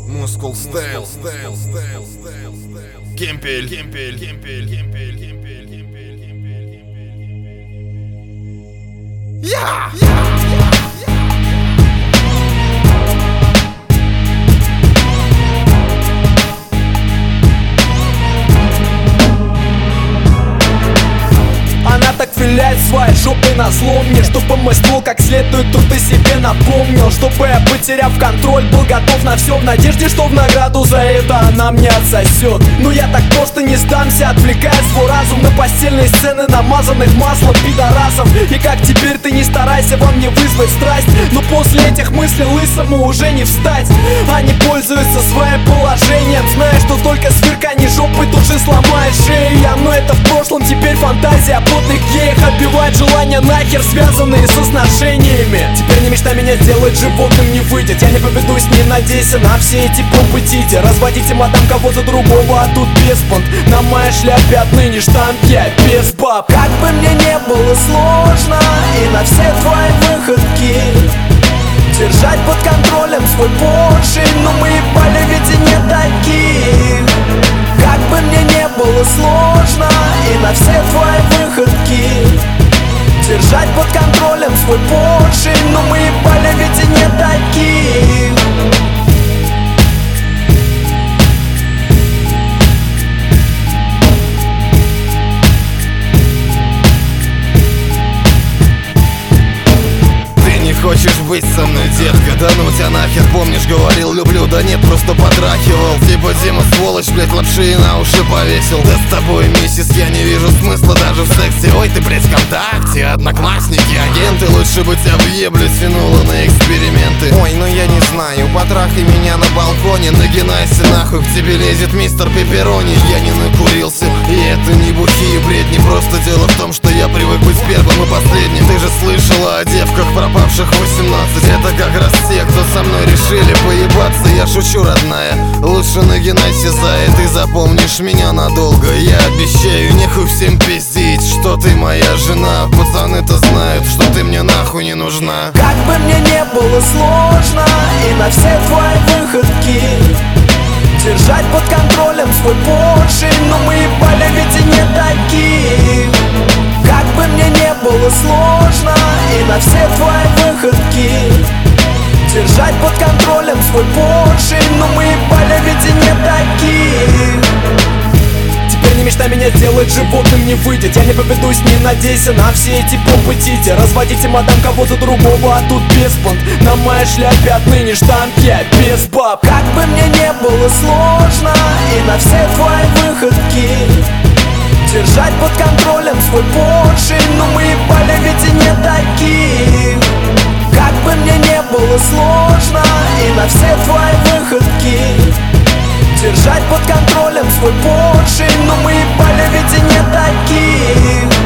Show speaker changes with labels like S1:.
S1: Moscow Style. Кемпель. Я!
S2: Она так виляет своей жопой назло мне, чтобы мой ствол как следует тут и себе напомнил. Чтобы я, потеряв контроль, был готов на все в надежде, что в награду за это она мне отсосет. Но я так просто не сдамся, отвлекая свой разум на постельные сцены, намазанных маслом пидорасов. И как теперь ты не старайся во мне вызвать страсть, но после этих мыслей лысому уже не встать. Они пользуются своим положением, зная, что только сверкание жопы тут же сломает шею я. Но это в прошлом, теперь фантазия плотных геев отбивает желания нахер, связанные со сношениями. Теперь не мечтай меня сделать животным не выйдет. Я не поведусь, не надейся на все эти попытите. Разводите мадам кого-то другого, а тут без понт. На моей шляпе отныне штамп я без баб. Как бы мне не было сложно, и на все твои выходки держать под контролем свой поршень, но мы ебали ведь и не таких. Как бы мне не было сложно, и на все твои выходки держать под контролем свой поршень, но мы ебали ведь и не таких.
S1: Хочешь быть со мной, детка? Да ну тебя нахер, помнишь, говорил люблю, да нет, просто подрахивал. Типа Дима сволочь, блять, лапши на уши повесил. Да с тобой, миссис, я не вижу смысла даже в сексе. Ой, ты, блять, ВКонтакте, одноклассники, агенты. Лучше бы тебя в еблю тянуло на эксперименты. Ой, ну я не знаю, потрахай меня на балконе. Нагинайся нахуй, к тебе лезет мистер Пепперони. Я не накурился, и это не бухие бредни. Просто дело в том, что я привык быть первым и последним. Ты же слышала о девках, пропавших 18. Это как раз те, кто со мной решили поебаться. Я шучу, родная, лучше нагинайся за это. Ты запомнишь меня надолго, я обещаю. Нехуй всем пиздить, что ты моя жена. Пацаны-то знают, что ты мне нахуй не нужна.
S2: Как бы мне не было сложно, и на все твои выходки держать под контролем свой поршень, но мы ебали ведь и не таких. Как бы мне не было сложно, и на все твои выходки держать под контролем свой поршень, но мы ебали ведь и не таких. Теперь не мечтай меня сделать животным не выйдет. Я не поведусь, не надейся на все эти попытите. Разводите мадам кого-то другого, а тут без понт. На моей шляпе отныне штамп я без баб. Как бы мне не было сложно, и на все твои выходки держать под контролем свой поршень, но мы ебали ведь и не таких. Как бы мне не было сложно, и на все твои выходки держать под контролем свой поршень, но мы ебали ведь и не таких.